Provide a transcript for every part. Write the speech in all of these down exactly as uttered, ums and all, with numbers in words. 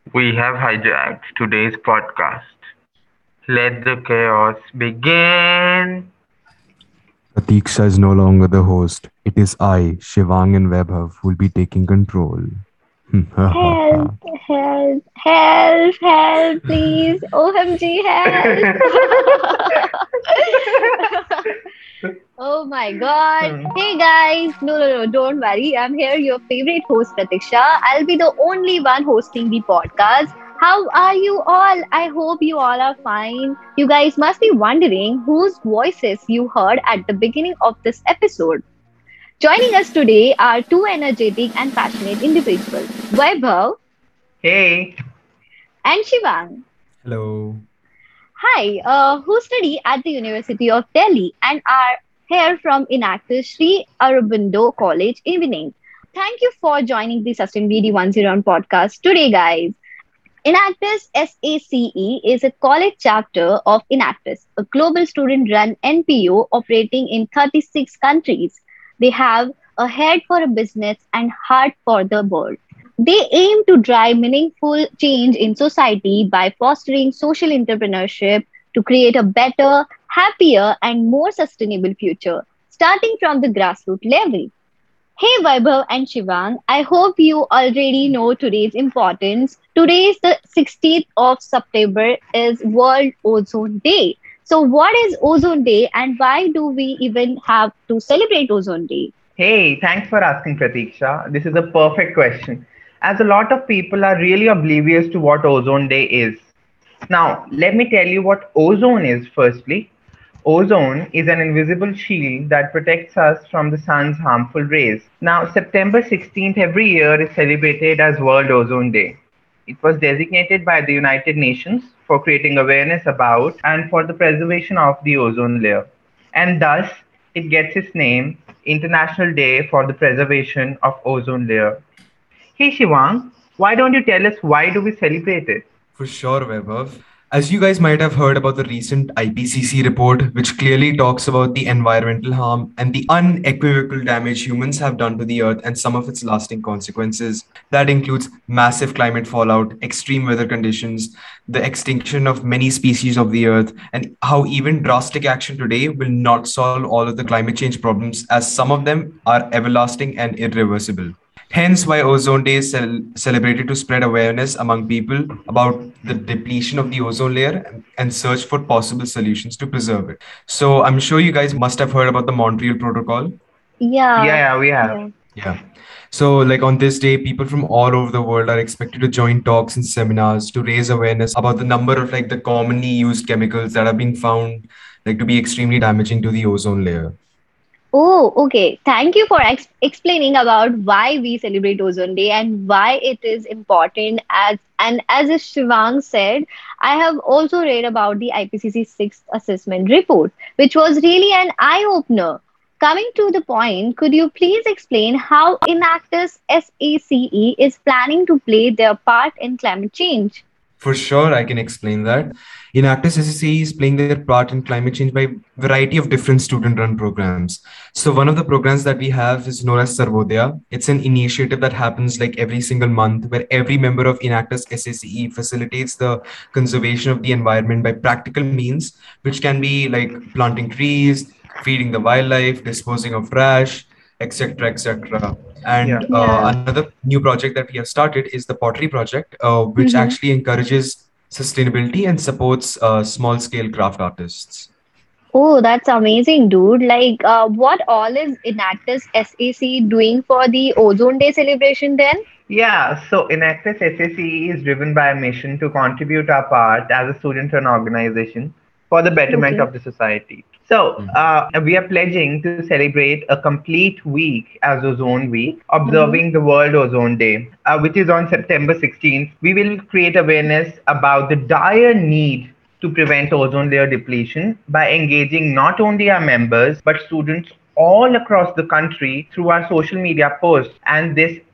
We have hijacked today's podcast. Let the chaos begin. Pratiksha is no longer the host. It is I, Shivang and Webhav, who will be taking control. Help, help, help, help, please. O M G, help. Oh my God. Hmm. Hey guys. No, no, no, don't worry. I'm here, your favorite host, Pratiksha. I'll be the only one hosting the podcast. How are you all? I hope you all are fine. You guys must be wondering whose voices you heard at the beginning of this episode. Joining us today are two energetic and passionate individuals, Vaibhav Hey, and Shivang. Hello. Hi, uh, who study at the University of Delhi and are here from Inactus Sri Aurobindo College Evening. Thank you for joining the Sustainability one oh one podcast today, guys. Inactus SACE is a college chapter of Inactus, a global student run N P O operating in thirty-six countries. They have a head for a business and heart for the world. They aim to drive meaningful change in society by fostering social entrepreneurship to create a better, happier, and more sustainable future, starting from the grassroots level. Hey Vaibhav and Shivang, I hope you already know today's importance. Today is the sixteenth of September is World Ozone Day. So what is Ozone Day and why do we even have to celebrate Ozone Day? hey, thanks for asking, Pratiksha. This is a perfect question, as a lot of people are really oblivious to what Ozone Day is. Now, let me tell you what ozone is firstly. Ozone is an invisible shield that protects us from the sun's harmful rays. Now, September sixteenth every year is celebrated as World Ozone Day. It was designated by the United Nations for creating awareness about and for the preservation of the ozone layer. And thus, it gets its name, International Day for the Preservation of Ozone Layer. Hey Shivang, why don't you tell us why do we celebrate it? For sure, Vaibhav. As you guys might have heard about the recent I P C C report, which clearly talks about the environmental harm and the unequivocal damage humans have done to the earth and some of its lasting consequences. That includes massive climate fallout, extreme weather conditions, the extinction of many species of the earth, and how even drastic action today will not solve all of the climate change problems, as some of them are everlasting and irreversible. Hence, why Ozone Day is cel- celebrated to spread awareness among people about the depletion of the ozone layer and, and search for possible solutions to preserve it. So, I'm sure you guys must have heard about the Montreal Protocol. Yeah, Yeah, yeah, we have. yeah. Yeah. So, like on this day, people from all over the world are expected to join talks and seminars to raise awareness about the number of like the commonly used chemicals that are being found like to be extremely damaging to the ozone layer. Oh, okay. Thank you for ex explaining about why we celebrate Ozone Day and why it is important. As and as Shivang said, I have also read about the I P C C sixth assessment report, which was really an eye-opener. Coming to the point, could you please explain how Enactus SACE is planning to play their part in climate change? For sure, I can explain that. Inactus S S C is playing their part in climate change by variety of different student-run programs. So one of the programs that we have is known as Sarvodaya. It's an initiative that happens like every single month where every member of Inactus S S C facilitates the conservation of the environment by practical means, which can be like planting trees, feeding the wildlife, disposing of trash, et cetera, et cetera. And Yeah. uh, Yeah. another new project that we have started is the Pottery Project, uh, which Mm-hmm. actually encourages sustainability and supports uh, small scale craft artists. Oh, that's amazing, dude. Like, uh, what all is Enactus SAC doing for the Ozone Day celebration then? Yeah, so Enactus S A C is driven by a mission to contribute our part as a student-run organization for the betterment Okay. of the society. So Mhm. uh, we are pledging to celebrate a complete week as Ozone Week, Mm-hmm. observing the World Ozone Day, uh, which is on September sixteenth. We will create awareness about the dire need to prevent ozone layer depletion by engaging not only our members but students all across the country through our social media posts. And this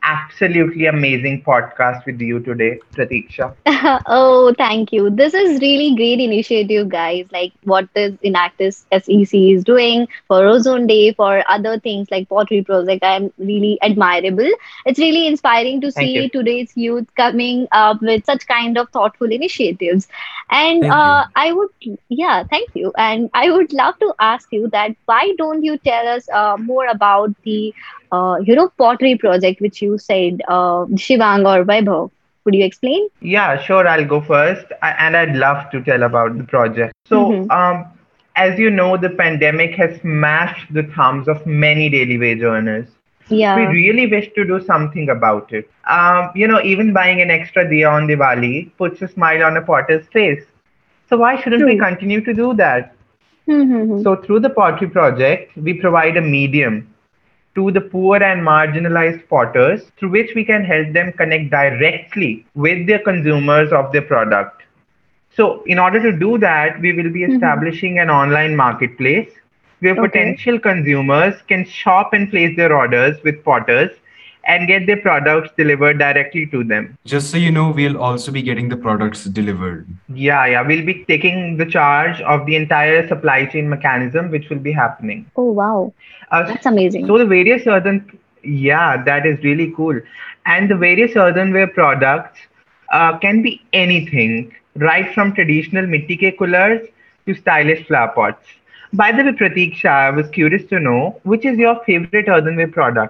absolutely amazing podcast with you today, Pratiksha. Oh, thank you. This is really great initiative, guys. Like what is Enactus S E C is doing for Ozone Day, for other things like Pottery Project. I'm really admirable. It's really inspiring to Thank you. see today's youth coming up with such kind of thoughtful initiatives. And Thank you. uh, I would, yeah, thank you. And I would love to ask you that why don't you tell us uh, more about the, uh, you know, Pottery Project, which you said, uh, Shivang or Vaibhav? Could you explain? Yeah, sure, I'll go first. I, and I'd love to tell about the project. So, Mm-hmm. um, as you know, the pandemic has smashed the thumbs of many daily wage earners. We Yeah, really wish to do something about it. Um, you know, even buying an extra diya on Diwali puts a smile on a potter's face. So why shouldn't we true. continue to do that? Mm-hmm. So through the Pottery Project, we provide a medium to the poor and marginalized potters through which we can help them connect directly with the consumers of their product. So, in order to do that, we will be Mm-hmm. establishing an online marketplace where Okay. potential consumers can shop and place their orders with potters and get their products delivered directly to them. Just so you know, we'll also be getting the products delivered. Yeah, yeah, we'll be taking the charge of the entire supply chain mechanism which will be happening. Oh, wow. Uh, That's amazing. so the various earthen, yeah, that is really cool. And the various earthenware products uh, can be anything, right from traditional mitti ke coolers to stylish flower pots. By the way, Pratiksha, I was curious to know which is your favorite earthenware product?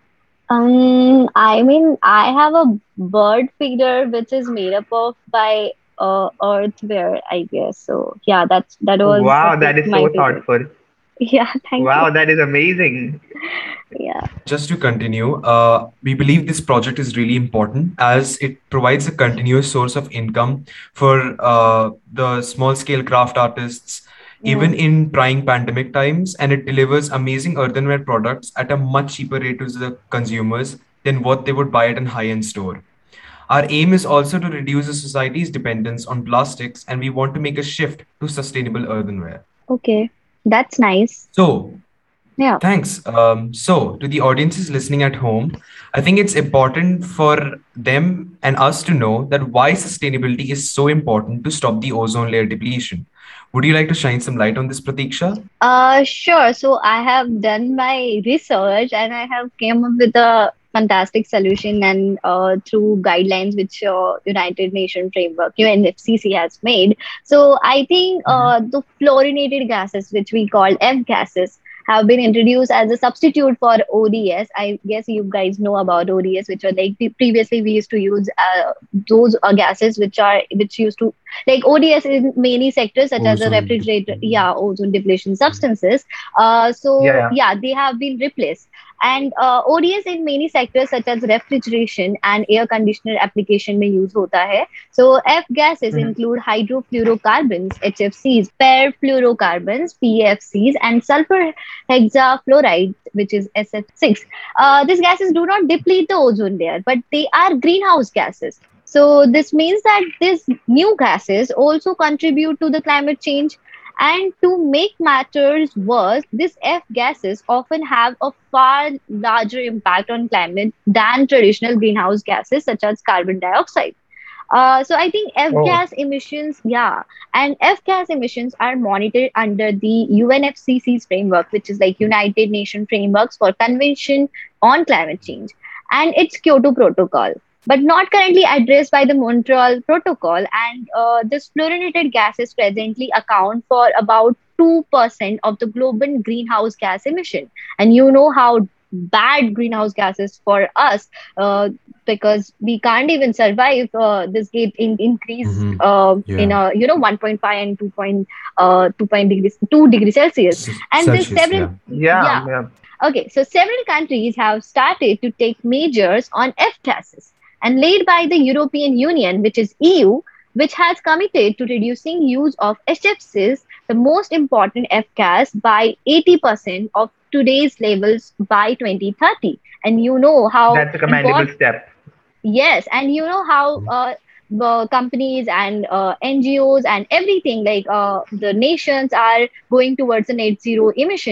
Um, I mean, I have a bird figure which is made up of by uh earthware, I guess. So yeah, that's that was Wow, that like is my so favorite. thoughtful. Yeah, thank you. Wow, that is amazing. Yeah. Just to continue, uh, we believe this project is really important as it provides a continuous source of income for uh, the small scale craft artists, even Mm. in trying pandemic times, and it delivers amazing earthenware products at a much cheaper rate to the consumers than what they would buy at an high end store. Our aim is also to reduce the society's dependence on plastics, and we want to make a shift to sustainable earthenware. Okay. That's nice. So, Yeah. thanks. Um, so, to the audiences listening at home, I think it's important for them and us to know that why sustainability is so important to stop the ozone layer depletion. Would you like to shine some light on this, Pratiksha? Uh, sure. So I have done my research and I have came up with a fantastic solution and uh, through guidelines which uh, United Nations Framework U N F C C has made. So I think Mhm. uh, the fluorinated gases, which we call F gases, have been introduced as a substitute for O D S. I guess you guys know about O D S, which are like pre- previously we used to use uh, those uh, gases which are which used to like O D S in many sectors such as the Ozone. refrigerator, dep- yeah, ozone depletion Mhm. substances. Uh, Yeah, so yeah. yeah, they have been replaced. And uh, O D S in many sectors such as refrigeration and air conditioner application में use होता है. So F gases Mhm. include hydrofluorocarbons H F Cs, perfluorocarbons P F Cs, and sulfur hexafluoride which is S F six. Uh, these gases do not deplete the ozone layer, but they are greenhouse gases. So this means that these new gases also contribute to the climate change. And to make matters worse, these F gases often have a far larger impact on climate than traditional greenhouse gases such as carbon dioxide. Uh, so I think F Oh, gas emissions, yeah, and F gas emissions are monitored under the U N F C C's framework, which is like United Nations Frameworks for Convention on Climate Change, and its Kyoto Protocol, but not currently addressed by the Montreal Protocol. And uh, this fluorinated gases presently account for about two percent of the global greenhouse gas emission. And you know how bad greenhouse gases for us uh, because we can't even survive uh, this gate in increase Mhm. uh, in Yeah. a you know one point five and two point uh, two point degrees two degrees celsius. S- And there's Celsius, several, yeah. yeah, yeah, yeah. okay, so several countries have started to take measures on F gases, and led by the European Union, which is E U, which has committed to reducing use of H F Cs, the most important F gas, by eighty percent of today's levels by twenty thirty. And you know how That's a commendable important. step. Yes, and you know how Mhm. uh, the companies and uh, N G Os and everything like uh, the nations are going towards a net zero emission.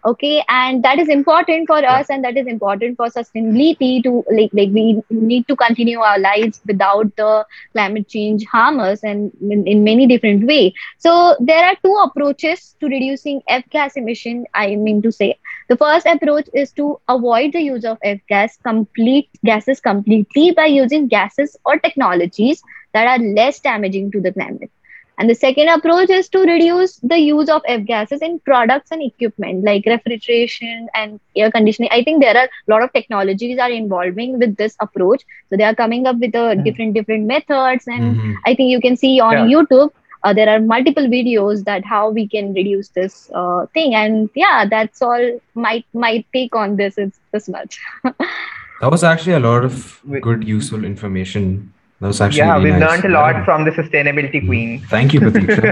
Okay, and that is important for Yeah. us, and that is important for sustainability to like like we need to continue our lives without the climate change harm us and in, in many different way. So there are two approaches to reducing F gas emission. I mean to say, the first approach is to avoid the use of F gas complete gases completely by using gases or technologies that are less damaging to the climate. And the second approach is to reduce the use of F gases in products and equipment like refrigeration and air conditioning. I think there are a lot of technologies are involving with this approach. So they are coming up with uh, Mm. different different methods, and Hmm. I think you can see on Yeah. YouTube. Uh, there are multiple videos that how we can reduce this uh, thing, and yeah, that's all. My my take on this is this much. That was actually a lot of We, good, useful information. That was actually yeah, really we've nice. learned a lot Yeah. from the sustainability Mhm. queen. Thank you, Pratiksha.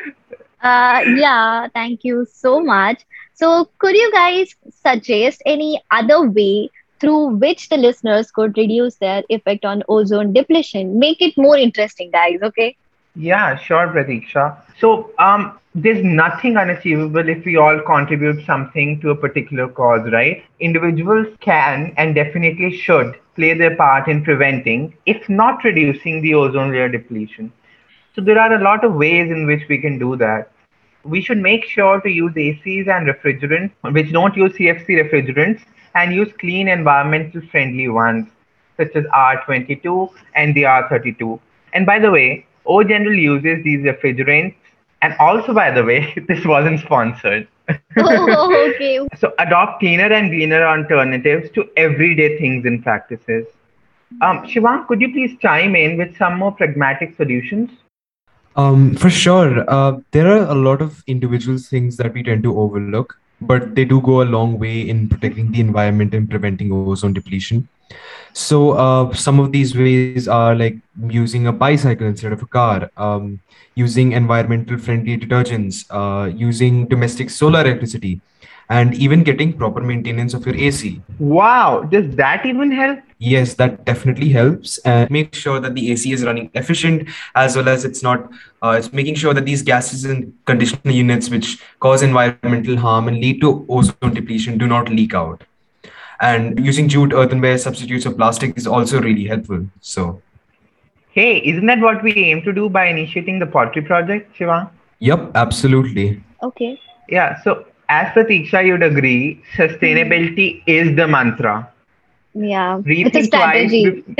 Uh, yeah, thank you so much. So, could you guys suggest any other way through which the listeners could reduce their effect on ozone depletion? Make it more interesting, guys, okay? Yeah, sure, Pratiksha. So, um, there's nothing unachievable if we all contribute something to a particular cause, right? Individuals can and definitely should play their part in preventing, if not reducing, the ozone layer depletion. So, there are a lot of ways in which we can do that. We should make sure to use A Cs and refrigerants which don't use C F C refrigerants and use clean environmental friendly ones such as R twenty-two and the R thirty-two. And by the way, O General uses these refrigerants. And also, by the way, this wasn't sponsored. Oh, okay. So adopt cleaner and greener alternatives to everyday things and practices. Um, Shivang, could you please chime in with some more pragmatic solutions? Um, for sure. Uh, there are a lot of individual things that we tend to overlook, but they do go a long way in protecting the environment and preventing ozone depletion. So, uh, some of these ways are like using a bicycle instead of a car, um, using environmental friendly detergents, uh, using domestic solar electricity, and even getting proper maintenance of your A C. Wow, does that even help? Yes, that definitely helps, and make sure that the A C is running efficient, as well as it's not. Uh, it's making sure that these gases and conditioner units, which cause environmental harm and lead to ozone depletion, do not leak out. And using jute, earthenware substitutes of plastic is also really helpful. So, Hey, isn't that what we aim to do by initiating the pottery project, Shiva? yep, absolutely. Okay. Yeah, so as Pratiksha, you'd agree, Hmm. sustainability is the mantra. Yeah, it's a Rethink twice. strategy. Bef-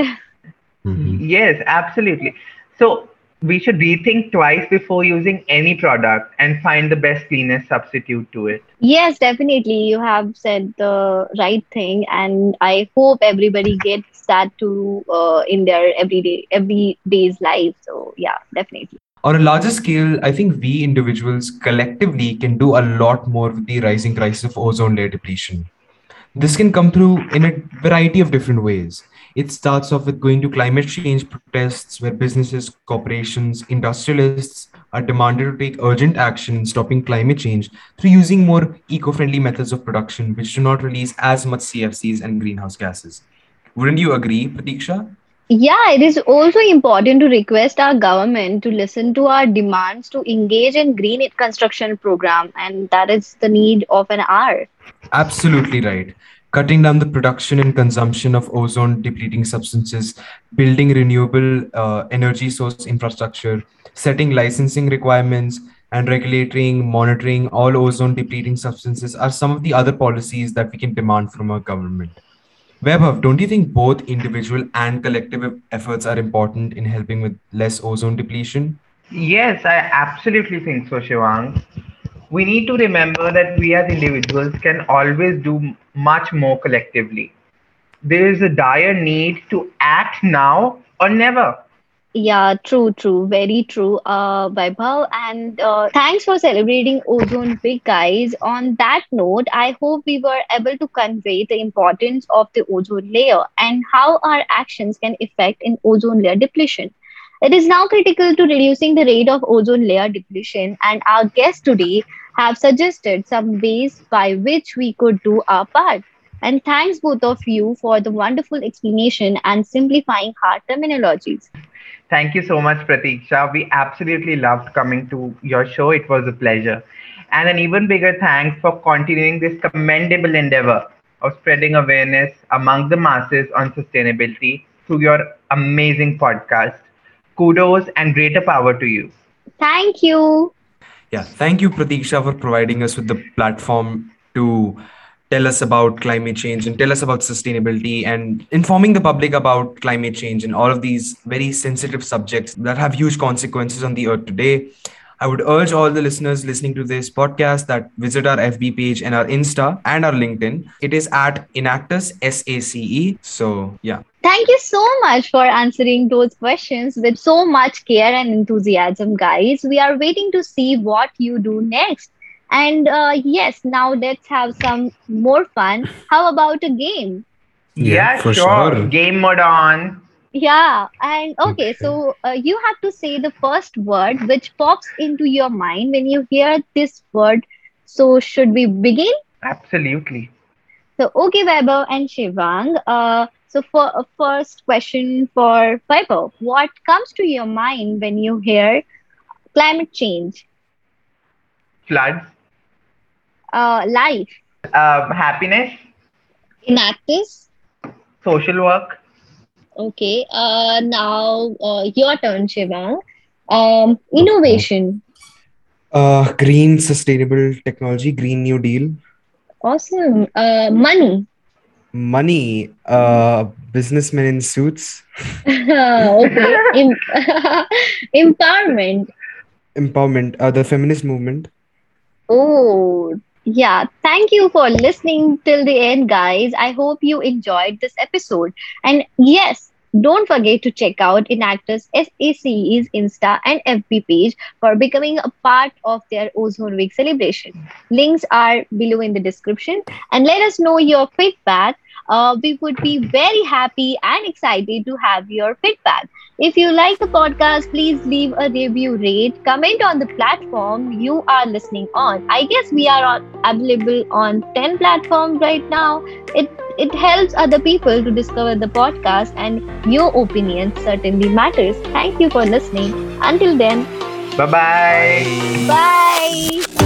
Mhm. yes, absolutely. So we should rethink twice before using any product and find the best cleanest substitute to it. Yes, definitely. You have said the right thing, and I hope everybody gets that to uh, in their everyday every day's life. So yeah, definitely. On a larger scale, I think we individuals collectively can do a lot more with the rising crisis of ozone layer depletion. This can come through in a variety of different ways. It starts off with going to climate change protests where businesses, corporations, industrialists are demanded to take urgent action in stopping climate change through using more eco friendly methods of production, which do not release as much C F Cs and greenhouse gases. Wouldn't you agree, Pratiksha? Yeah, it is also important to request our government to listen to our demands to engage in green construction program, and that is the need of an hour. Absolutely right. Cutting down the production and consumption of ozone depleting substances, building renewable uh, energy source infrastructure, setting licensing requirements, and regulating, monitoring all ozone depleting substances are some of the other policies that we can demand from our government. Vaibhav, don't you think both individual and collective efforts are important in helping with less ozone depletion? Yes, I absolutely think so, Shivang. We need to remember that we as individuals can always do much more collectively. There is a dire need to act now or never. Yeah, true, true, very true, uh, Vaibhav. And uh, thanks for celebrating Ozone Week, guys. On that note, I hope we were able to convey the importance of the ozone layer and how our actions can affect in ozone layer depletion. It is now critical to reducing the rate of ozone layer depletion, and our guests today have suggested some ways by which we could do our part. And thanks both of you for the wonderful explanation and simplifying hard terminologies. Thank you so much, Pratiksha. We absolutely loved coming to your show. It was a pleasure. And an even bigger thanks for continuing this commendable endeavor of spreading awareness among the masses on sustainability through your amazing podcast. Kudos and greater power to you. Thank you. Yeah, thank you, Pratiksha, for providing us with the platform to tell us about climate change and tell us about sustainability and informing the public about climate change and all of these very sensitive subjects that have huge consequences on the earth today. I would urge all the listeners listening to this podcast that visit our F B page and our Insta and our LinkedIn. It is at Enactus, S A C E. So, yeah. Thank you so much for answering those questions with so much care and enthusiasm, guys. We are waiting to see what you do next. And uh, yes, now let's have some more fun. How about a game? Yeah, for sure. sure. Game mode on. Yeah, and okay, Okay. so uh, you have to say the first word which pops into your mind when you hear this word. So, should we begin? Absolutely. So, okay, Weber and Shivang. Uh, so, for a first question for Weber, what comes to your mind when you hear climate change, Floods. uh, life, Uh, happiness. inactus? Social work. Okay, uh, now uh, your turn, Shivang. Um, innovation. Uh, green sustainable technology, Green New Deal. Awesome. Uh, money. Money, uh, businessmen in suits. Okay. Em- Empowerment. Empowerment, uh, the feminist movement. Oh, yeah. Thank you for listening till the end, guys. I hope you enjoyed this episode. And yes, don't forget to check out Enactus SACE's Insta and F B page for becoming a part of their Ozone Week celebration. Links are below in the description. And let us know your feedback. Uh, we would be very happy and excited to have your feedback. If you like the podcast, please leave a review, rate, comment on the platform you are listening on. I guess we are on, available on ten platforms right now. It it helps other people to discover the podcast, and your opinion certainly matters. Thank you for listening. Until then, Bye bye. bye.